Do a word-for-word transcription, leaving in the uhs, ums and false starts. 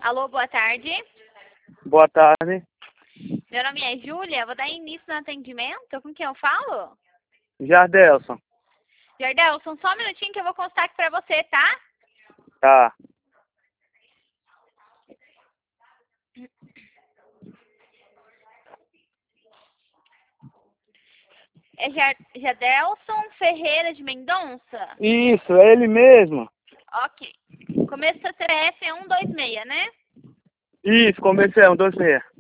Alô, boa tarde. Boa tarde. Meu nome é Júlia, vou dar início no atendimento. Com quem eu falo? Jardelson. Jardelson, só um minutinho que eu vou constar aqui pra você, tá? Tá. É Jar Jadelson Ferreira de Mendonça? Isso, é ele mesmo. Ok. Começo do C P F é um dois seis, né? Isso, comecei, um, dois, três.